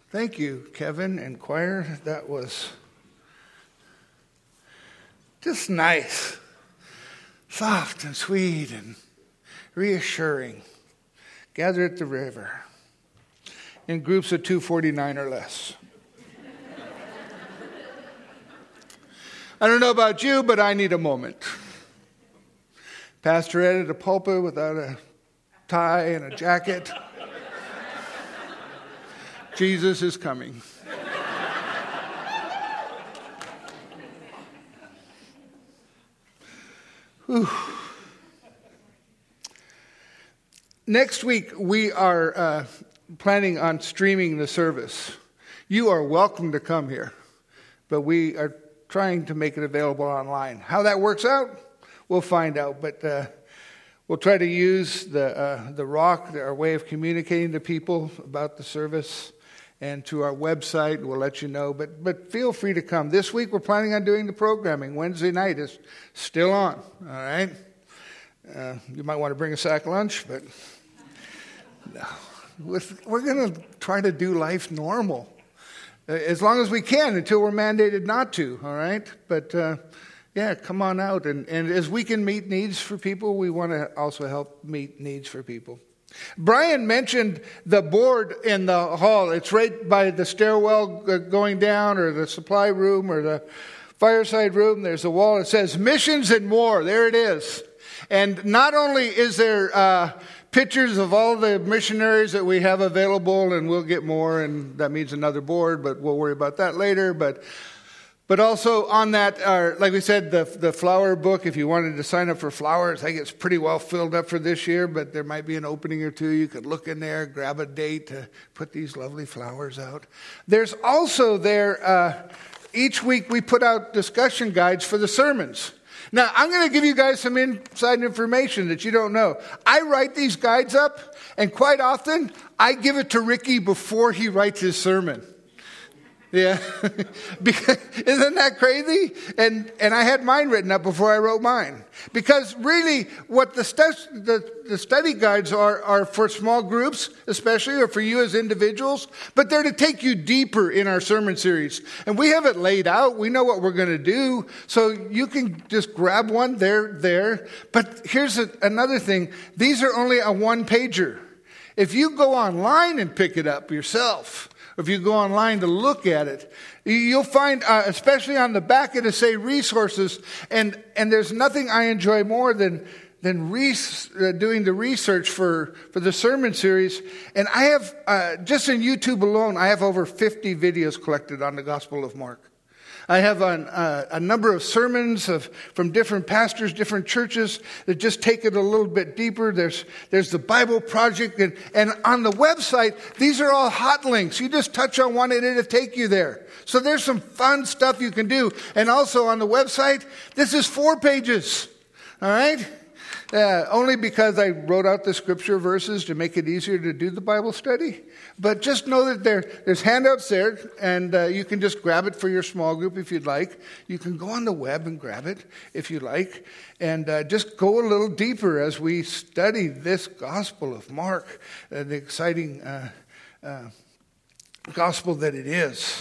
Thank you, Kevin and choir. That was just nice, soft and sweet and reassuring. Gather at the river in groups of 249 or less. I don't know about you, but I need a moment. Pastor Ed at a pulpit without a tie and a jacket. Jesus is coming. Whew. Next week, we are planning on streaming the service. You are welcome to come here, but we are trying to make it available online. How that works out, we'll find out. But we'll try to use the Rock, our way of communicating to people about the service, and to our website. We'll let you know. But feel free to come. This week, we're planning on doing the programming. Wednesday night is still on. All right? You might want to bring a sack lunch, but no. We're going to try to do life normal as long as we can until we're mandated not to, all right? But, yeah, come on out. And as we can meet needs for people, we want to also help meet needs for people. Brian mentioned the board in the hall. It's right by the stairwell going down, or the supply room, or the fireside room. There's a wall that says missions and more. There it is. And not only is there pictures of all the missionaries that we have available, and we'll get more, and that means another board, but we'll worry about that later. But also on that, like we said, the flower book, if you wanted to sign up for flowers, I think it's pretty well filled up for this year, but there might be an opening or two. You could look in there, grab a date to put these lovely flowers out. There's also there, each week we put out discussion guides for the sermons. Now, I'm going to give you guys some inside information that you don't know. I write these guides up, and quite often, I give it to Ricky before he writes his sermon. Yeah, because, isn't that crazy? And I had mine written up before I wrote mine. Because really, what the study guides are for small groups, especially, or for you as individuals, but they're to take you deeper in our sermon series. And we have it laid out. We know what we're going to do. So you can just grab one there. But here's another thing. These are only a one-pager. If you go online and pick it up yourself, if you go online to look at it, you'll find, especially on the back, it'll say resources. And there's nothing I enjoy more than doing the research for the sermon series. And I have, just in YouTube alone, I have over 50 videos collected on the Gospel of Mark. I have a number of sermons from different pastors, different churches that just take it a little bit deeper. There's the Bible Project, and on the website, these are all hot links. You just touch on one and it'll take you there. So there's some fun stuff you can do. And also on the website, this is 4 pages. All right? Only because I wrote out the scripture verses to make it easier to do the Bible study. But just know that there's handouts there, and you can just grab it for your small group if you'd like. You can go on the web and grab it if you like, and just go a little deeper as we study this Gospel of Mark, the exciting gospel that it is.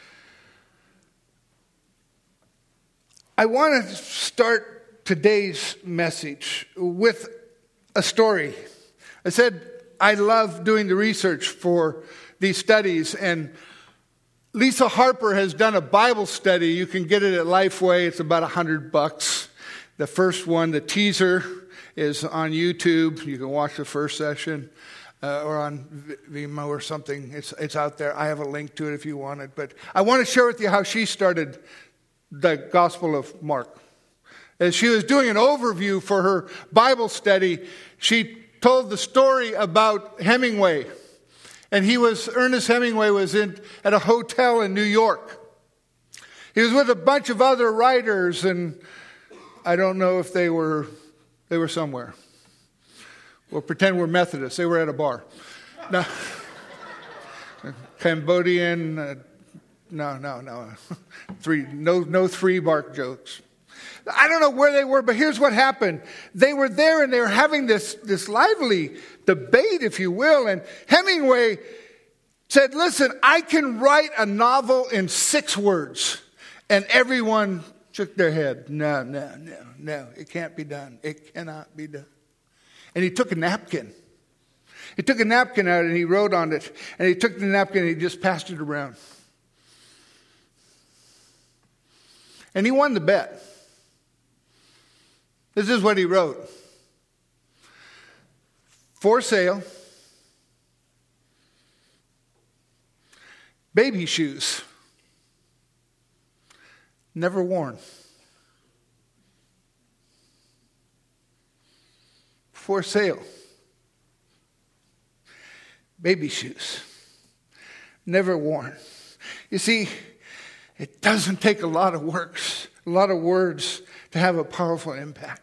I want to start today's message with a story. I said I love doing the research for these studies, and Lisa Harper has done a Bible study. You can get it at Lifeway. It's about $100. The first one, the teaser, is on YouTube. You can watch the first session, or on Vimeo or something. It's out there. I have a link to it if you want it. But I want to share with you how she started the Gospel of Mark. As she was doing an overview for her Bible study, she told the story about Hemingway. And Ernest Hemingway was at a hotel in New York. He was with a bunch of other writers, and I don't know if they were somewhere. We'll pretend we're Methodists. They were at a bar. No. Cambodian, no. No 3-bark jokes. I don't know where they were, but here's what happened. They were there, and they were having this lively debate, if you will, and Hemingway said, listen, I can write a novel in 6 words. And everyone shook their head. No, it can't be done. It cannot be done. And he took a napkin. He took a napkin out and he wrote on it. And he took the napkin and he just passed it around. And he won the bet. This is what he wrote. For sale, baby shoes, never worn. For sale, baby shoes, never worn. You see, it doesn't take a lot of words to have a powerful impact.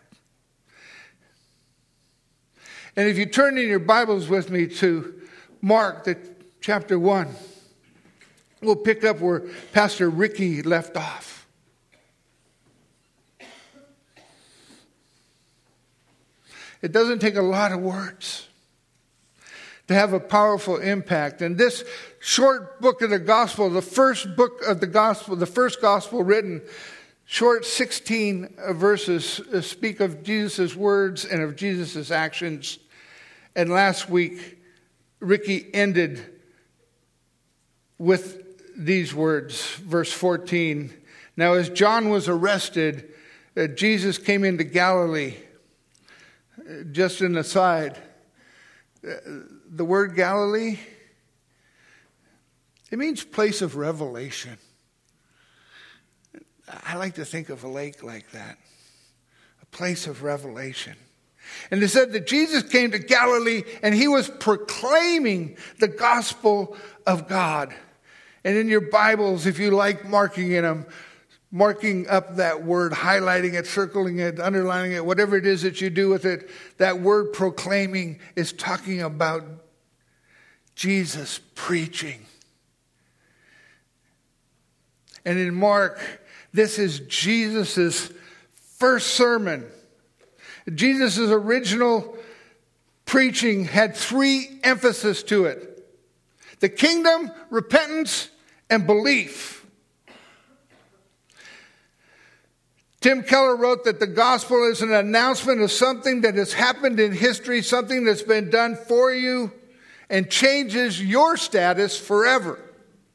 And if you turn in your Bibles with me to Mark, chapter 1, we'll pick up where Pastor Ricky left off. It doesn't take a lot of words to have a powerful impact. And this short book of the gospel, the first book of the gospel, the first gospel written, short 16 verses speak of Jesus' words and of Jesus' actions. And last week, Ricky ended with these words, verse 14. Now, as John was arrested, Jesus came into Galilee. Just an aside, the word Galilee, it means place of revelation. I like to think of a lake like that, a place of revelation. And it said that Jesus came to Galilee and he was proclaiming the gospel of God. And in your Bibles, if you like marking in them, marking up that word, highlighting it, circling it, underlining it, whatever it is that you do with it, that word proclaiming is talking about Jesus preaching. And in Mark, this is Jesus' first sermon. Jesus' original preaching had 3 emphases to it: the kingdom, repentance, and belief. Tim Keller wrote that the gospel is an announcement of something that has happened in history, something that's been done for you and changes your status forever.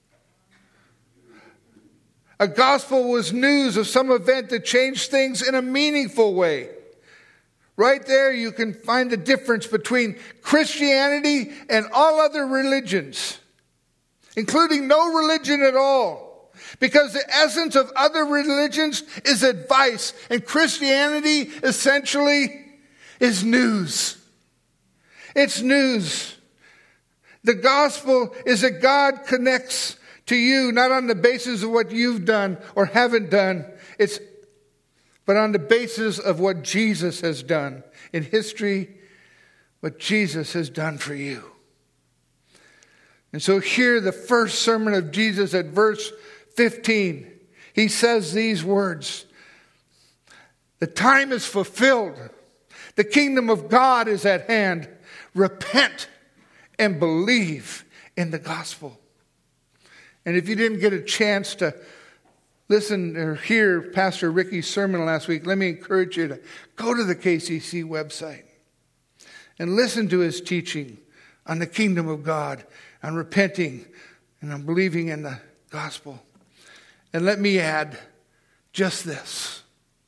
A gospel was news of some event that changed things in a meaningful way. Right there you can find the difference between Christianity and all other religions, including no religion at all. Because the essence of other religions is advice, and Christianity essentially is news. It's news. The gospel is that God connects to you not on the basis of what you've done or haven't done, but on the basis of what Jesus has done in history, what Jesus has done for you. And so here, the first sermon of Jesus at verse 15, he says these words: the time is fulfilled. The kingdom of God is at hand. Repent and believe in the gospel. And if you didn't get a chance to listen or hear Pastor Ricky's sermon last week, let me encourage you to go to the KCC website and listen to his teaching on the kingdom of God, on repenting and on believing in the gospel. And let me add just this.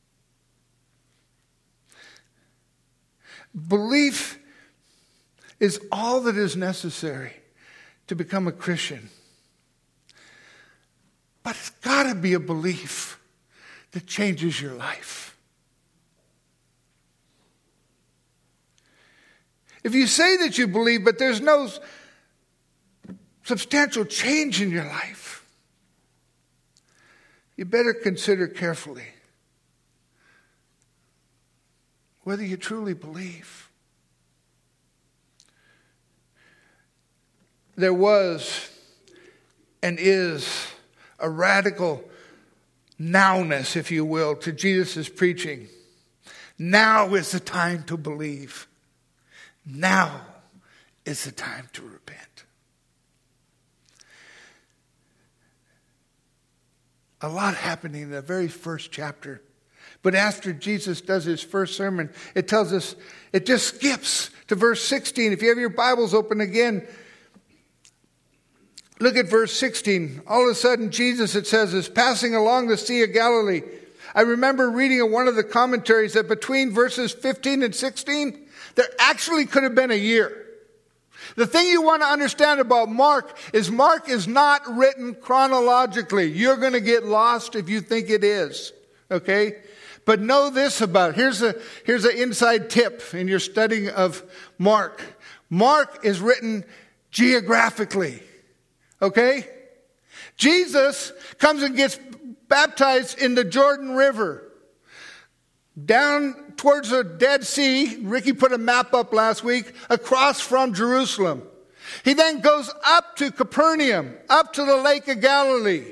Belief is all that is necessary to become a Christian. But it's got to be a belief that changes your life. If you say that you believe, but there's no substantial change in your life, you better consider carefully whether you truly believe. There was and is a radical nowness, if you will, to Jesus' preaching. Now is the time to believe. Now is the time to repent. A lot happening in the very first chapter. But after Jesus does his first sermon, it tells us, it just skips to verse 16. If you have your Bibles open again, look at verse 16. All of a sudden, Jesus, it says, is passing along the Sea of Galilee. I remember reading in one of the commentaries that between verses 15 and 16, there actually could have been a year. The thing you want to understand about Mark is not written chronologically. You're going to get lost if you think it is. Okay? But know this about it. Here's an inside tip in your studying of Mark. Mark is written geographically. Okay? Jesus comes and gets baptized in the Jordan River. Down towards the Dead Sea, Ricky put a map up last week, across from Jerusalem. He then goes up to Capernaum, up to the Lake of Galilee.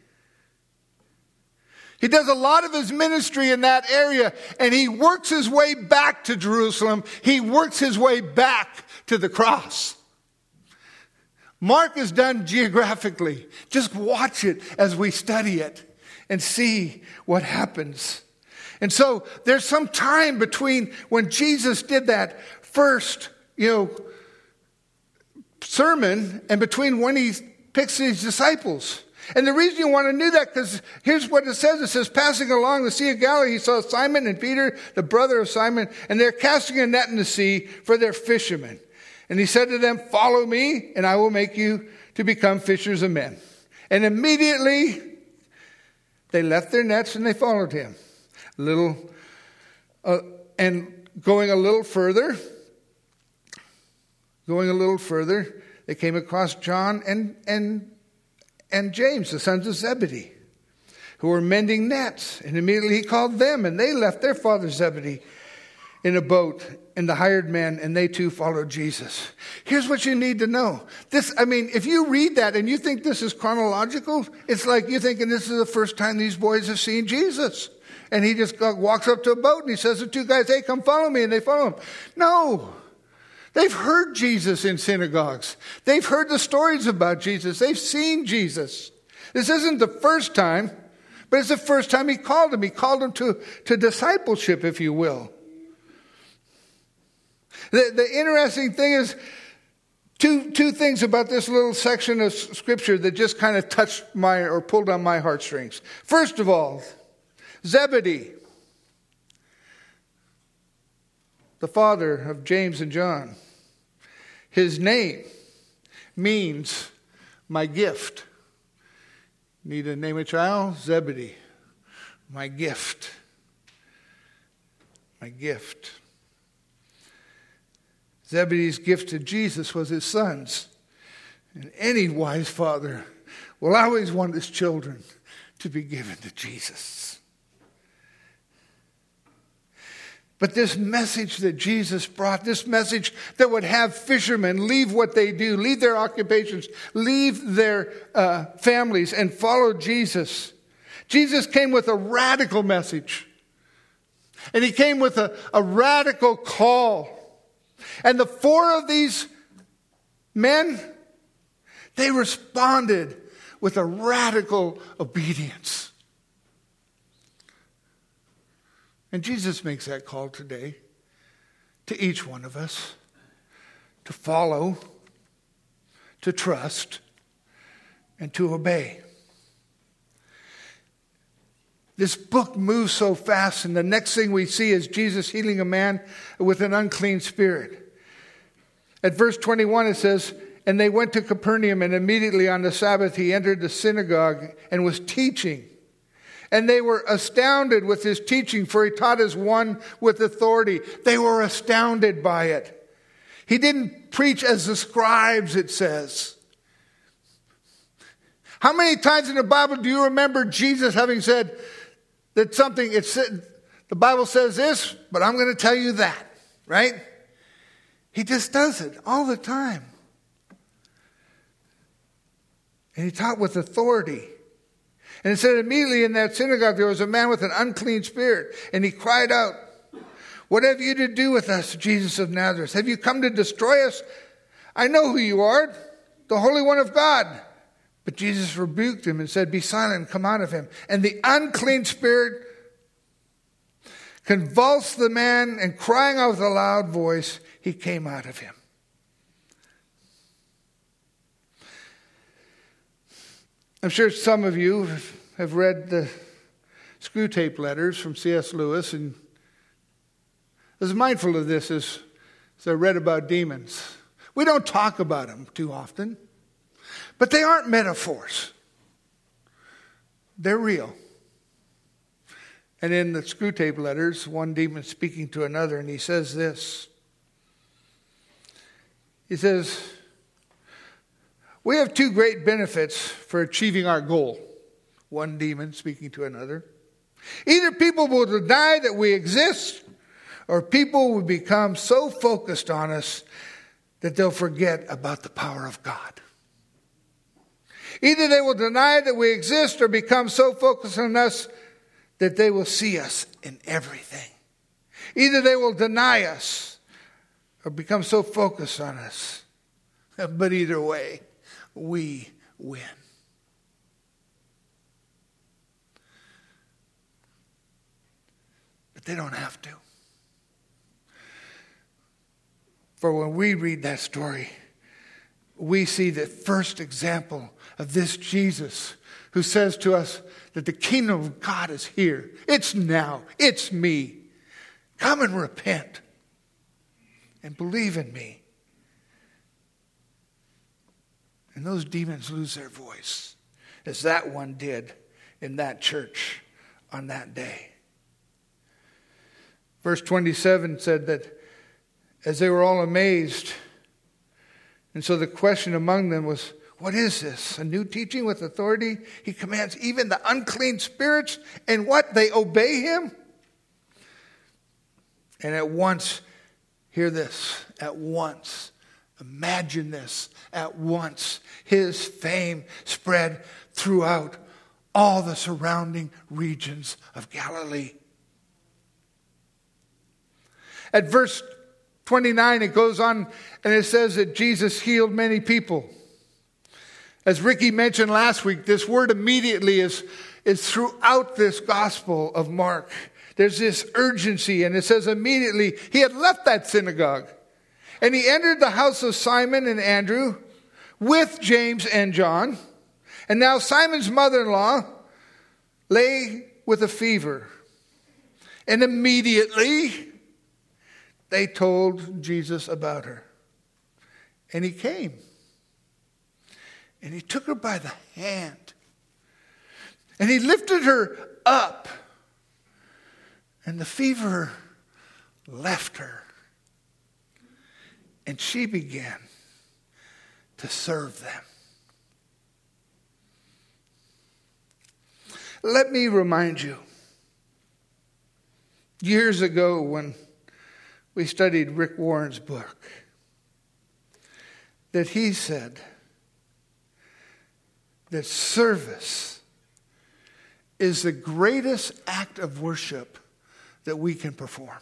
He does a lot of his ministry in that area, and he works his way back to Jerusalem. He works his way back to the cross. Mark is done geographically. Just watch it as we study it and see what happens. And so there's some time between when Jesus did that first, sermon and between when he picks his disciples. And the reason you want to know that, because here's what it says. It says, passing along the Sea of Galilee, he saw Simon and Peter, the brother of Simon, and they're casting a net in the sea, for they're fishermen. And he said to them, follow me, and I will make you to become fishers of men. And immediately they left their nets and they followed him. And going a little further, they came across John and James, the sons of Zebedee, who were mending nets. And immediately he called them, and they left their father Zebedee in a boat, and the hired men, and they too followed Jesus. Here's what you need to know. If you read that and you think this is chronological, it's like you're thinking this is the first time these boys have seen Jesus. And he just walks up to a boat and he says to two guys, hey, come follow me. And they follow him. No. They've heard Jesus in synagogues. They've heard the stories about Jesus. They've seen Jesus. This isn't the first time, but it's the first time he called them. He called them to discipleship, if you will. The interesting thing is two things about this little section of Scripture that just kind of touched pulled on my heartstrings. First of all, Zebedee, the father of James and John, his name means my gift. Need to name a child? Zebedee. My gift. My gift. Zebedee's gift to Jesus was his sons. And any wise father will always want his children to be given to Jesus. But this message that Jesus brought, this message that would have fishermen leave what they do, leave their occupations, leave their families and follow Jesus. Jesus came with a radical message. And he came with a radical call. And the four of these men, they responded with a radical obedience. And Jesus makes that call today to each one of us to follow, to trust, and to obey. This book moves so fast, and the next thing we see is Jesus healing a man with an unclean spirit. At verse 21 it says, and they went to Capernaum, and immediately on the Sabbath he entered the synagogue and was teaching. And they were astounded with his teaching, for he taught as one with authority. They were astounded by it. He didn't preach as the scribes, it says. How many times in the Bible do you remember Jesus having said that the Bible says this, but I'm going to tell you that, right? He just does it all the time. And he taught with authority. And it said immediately in that synagogue there was a man with an unclean spirit. And he cried out, what have you to do with us, Jesus of Nazareth? Have you come to destroy us? I know who you are, the Holy One of God. But Jesus rebuked him and said, "Be silent and come out of him." And the unclean spirit convulsed the man, and crying out with a loud voice, he came out of him. I'm sure some of you have read the Screw Tape Letters from C.S. Lewis, and I was mindful of this as I read about demons. We don't talk about them too often, but they aren't metaphors. They're real. And in the Screw Tape Letters, one demon speaking to another, and he says this. He says, "We have two great benefits for achieving our goal." One demon speaking to another. "Either people will deny that we exist, or people will become so focused on us that they'll forget about the power of God. Either they will deny that we exist or become so focused on us that they will see us in everything. Either they will deny us or become so focused on us. But either way, we win." But they don't have to. For when we read that story, we see the first example of this Jesus who says to us that the kingdom of God is here. It's now. It's me. Come and repent and believe in me. And those demons lose their voice, as that one did in that church on that day. Verse 27 said that as they were all amazed, and so the question among them was, "What is this? A new teaching with authority? He commands even the unclean spirits, and what? They obey him?" And at once, hear this, at once, imagine this, at once, his fame spread throughout all the surrounding regions of Galilee. At verse 29, it goes on and it says that Jesus healed many people. As Ricky mentioned last week, this word immediately is throughout this gospel of Mark. There's this urgency, and it says immediately he had left that synagogue. And he entered the house of Simon and Andrew with James and John. And now Simon's mother-in-law lay with a fever. And immediately they told Jesus about her. And he came. And he took her by the hand. And he lifted her up. And the fever left her. And she began to serve them. Let me remind you, years ago when we studied Rick Warren's book, that he said that service is the greatest act of worship that we can perform.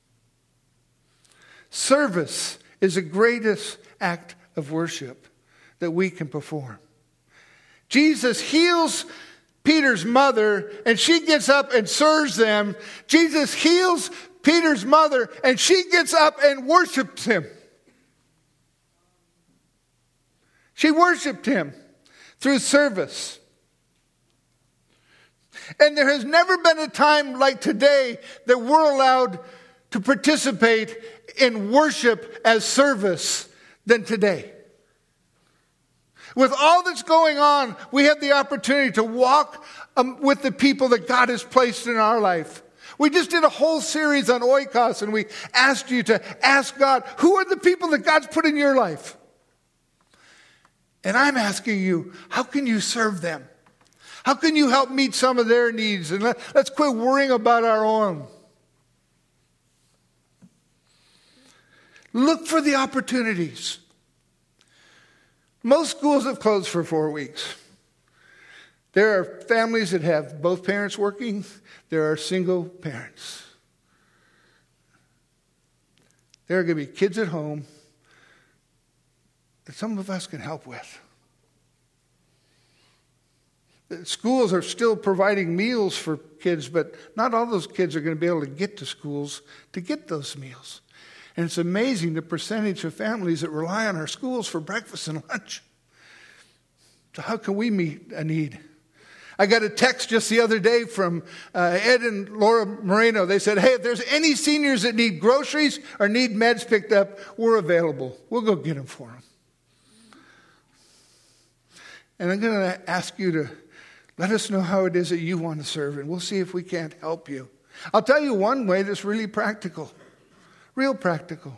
Service is the greatest act of worship that we can perform. Jesus heals Peter's mother, and she gets up and serves them. Jesus heals Peter's mother, and she gets up and worships him. She worshiped him through service. And there has never been a time like today that we're allowed to participate in worship as service than today. With all that's going on, we have the opportunity to walk with the people that God has placed in our life. We just did a whole series on oikos, and we asked you to ask God, who are the people that God's put in your life? And I'm asking you, how can you serve them? How can you help meet some of their needs? And let's quit worrying about our own. Look for the opportunities. Most schools have closed for 4 weeks. There are families that have both parents working. There are single parents. There are going to be kids at home that some of us can help with. Schools are still providing meals for kids, but not all those kids are going to be able to get to schools to get those meals. And it's amazing the percentage of families that rely on our schools for breakfast and lunch. So how can we meet a need? I got a text just the other day from Ed and Laura Moreno. They said, hey, if there's any seniors that need groceries or need meds picked up, we're available. We'll go get them for them. And I'm going to ask you to let us know how it is that you want to serve, and we'll see if we can't help you. I'll tell you one way that's really practical, real practical.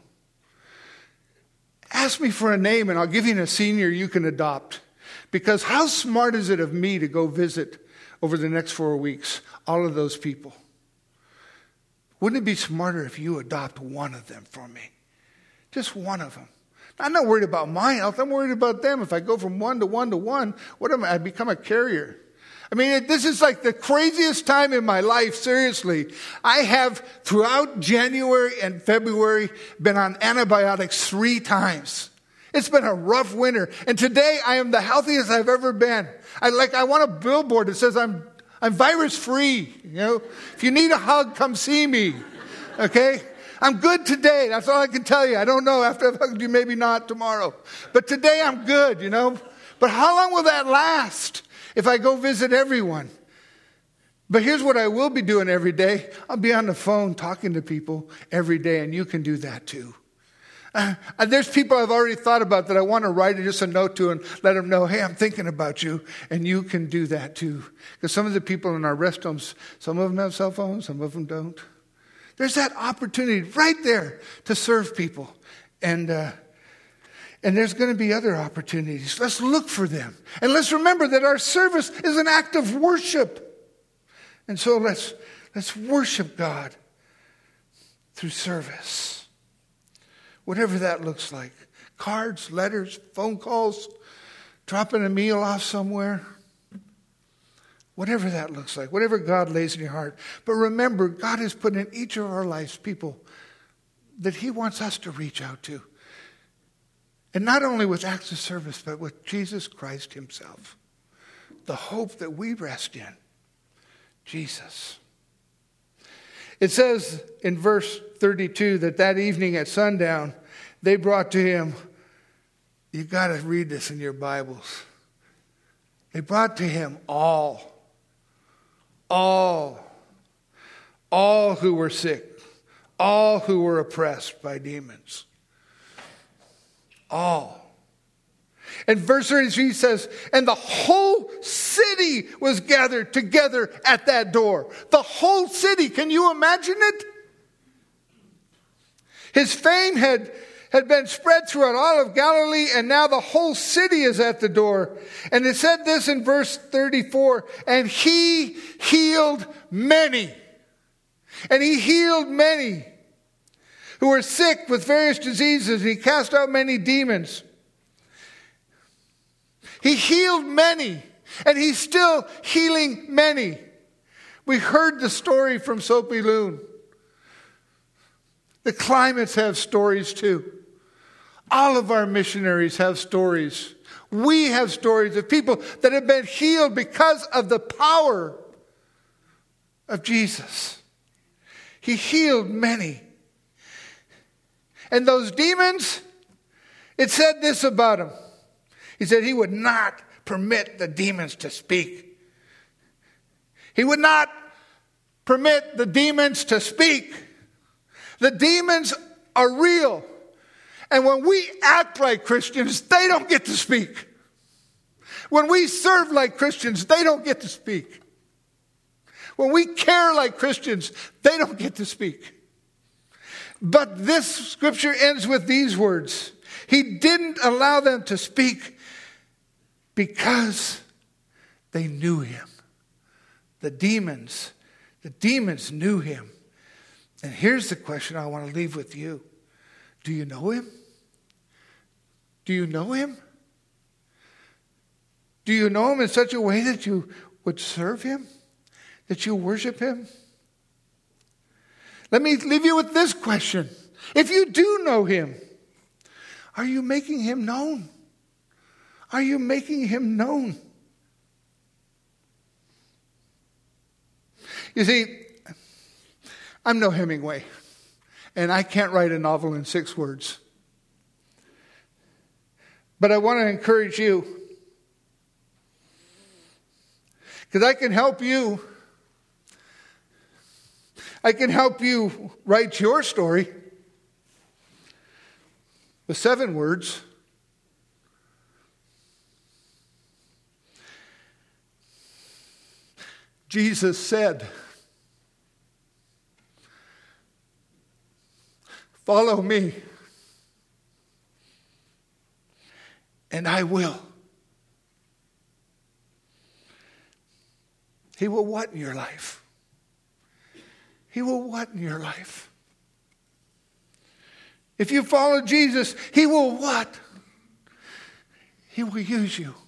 Ask me for a name, and I'll give you a senior you can adopt. Because how smart is it of me to go visit over the next 4 weeks all of those people? Wouldn't it be smarter if you adopt one of them for me? Just one of them. I'm not worried about my health. I'm worried about them. If I go from one to one to one, what am I? I become a carrier. I mean, this is like the craziest time in my life, seriously. I have, throughout January and February, been on antibiotics 3 times. It's been a rough winter. And today, I am the healthiest I've ever been. I want a billboard that says I'm virus-free. You know, if you need a hug, come see me. Okay? I'm good today. That's all I can tell you. I don't know. After I've hugged you, maybe not tomorrow. But today, I'm good, you know. But how long will that last if I go visit everyone? But here's what I will be doing every day. I'll be on the phone talking to people every day, and you can do that too. There's people I've already thought about that I want to write just a note to and let them know, hey, I'm thinking about you, and you can do that too. Because some of the people in our rest homes, some of them have cell phones, some of them don't. There's that opportunity right there to serve people. And there's going to be other opportunities. Let's look for them. And let's remember that our service is an act of worship. And so let's worship God through service. Whatever that looks like. Cards, letters, phone calls, dropping a meal off somewhere. Whatever that looks like. Whatever God lays in your heart. But remember, God has put in each of our lives people that He wants us to reach out to. And not only with acts of service, but with Jesus Christ Himself. The hope that we rest in. Jesus. It says in verse 32 that evening at sundown, they brought to Him, you've got to read this in your Bibles. They brought to Him all who were sick, all who were oppressed by demons. All. And verse 33 says, and the whole city was gathered together at that door. The whole city. Can you imagine it? His fame had been spread throughout all of Galilee, and now the whole city is at the door. And it said this in verse 34, and He healed many. And He healed many who were sick with various diseases. He cast out many demons. He healed many, and He's still healing many. We heard the story from Soapy Loon. The Climates have stories too. All of our missionaries have stories. We have stories of people that have been healed because of the power of Jesus. He healed many. And those demons, it said this about Him. He said He would not permit the demons to speak. He would not permit the demons to speak. The demons are real. And when we act like Christians, they don't get to speak. When we serve like Christians, they don't get to speak. When we care like Christians, they don't get to speak. But this scripture ends with these words. He didn't allow them to speak because they knew Him. The demons knew Him. And here's the question I want to leave with you. Do you know Him? Do you know Him? Do you know Him in such a way that you would serve Him? That you worship Him? Let me leave you with this question. If you do know Him, are you making Him known? Are you making Him known? You see, I'm no Hemingway, and I can't write a novel in 6 words. But I want to encourage you, because I can help you. I can help you write your story with 7 words. Jesus said, "Follow me, and I will." He will what in your life? He will what in your life? If you follow Jesus, He will what? He will use you.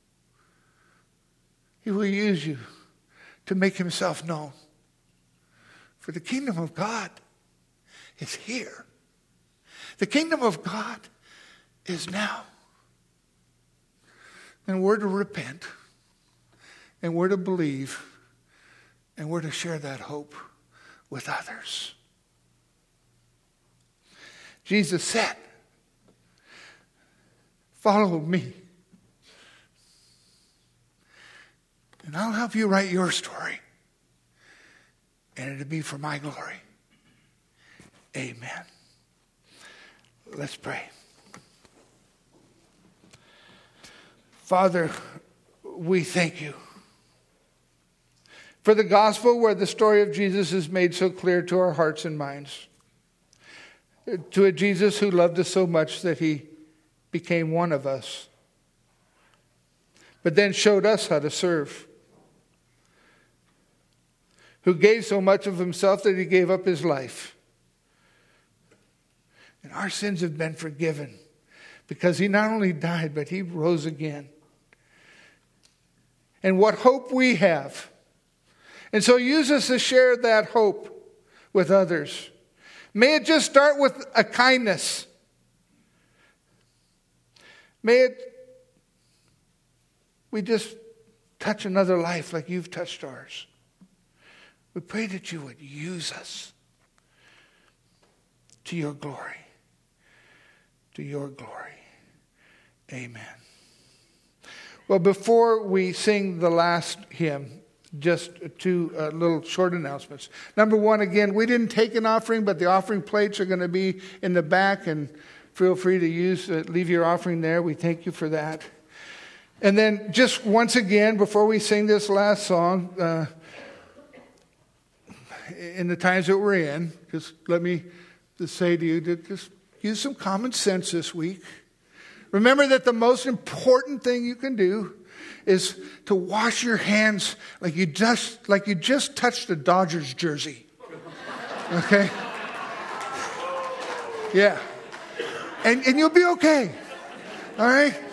He will use you to make Himself known. For the kingdom of God is here. The kingdom of God is now. And we're to repent. And we're to believe. And we're to share that hope with others. Jesus said, "Follow me. And I'll help you write your story. And it'll be for my glory." Amen. Let's pray. Father, we thank you for the gospel where the story of Jesus is made so clear to our hearts and minds. To a Jesus who loved us so much that He became one of us, but then showed us how to serve. Who gave so much of Himself that He gave up His life. And our sins have been forgiven because He not only died, but He rose again. And what hope we have. And so use us to share that hope with others. May it just start with a kindness. We just touch another life like You've touched ours. We pray that You would use us to Your glory. To Your glory. Amen. Well, before we sing the last hymn, just 2 little short announcements. Number 1, again, we didn't take an offering, but the offering plates are going to be in the back, and feel free to leave your offering there. We thank you for that. And then just once again, before we sing this last song, in the times that we're in, just let me just say to you to just use some common sense this week. Remember that the most important thing you can do is to wash your hands like you just touched a Dodgers jersey. Okay? Yeah. And you'll be okay. All right?